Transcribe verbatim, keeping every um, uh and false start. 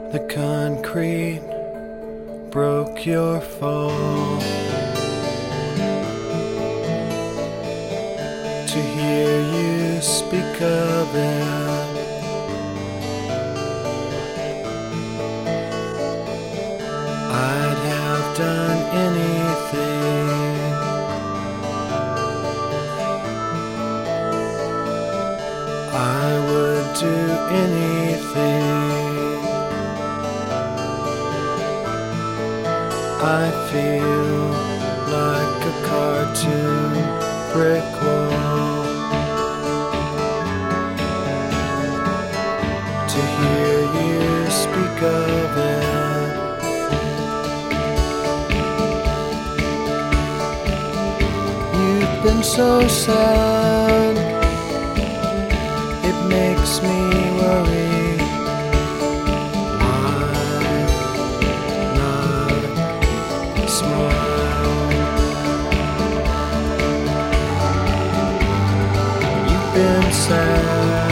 The concrete broke your fall. To hear you speak of it, I'd have done anything. I would do anything. I feel like a cartoon brick wall. To hear you speak of it, you've been so sad, it makes me worry. Been sad.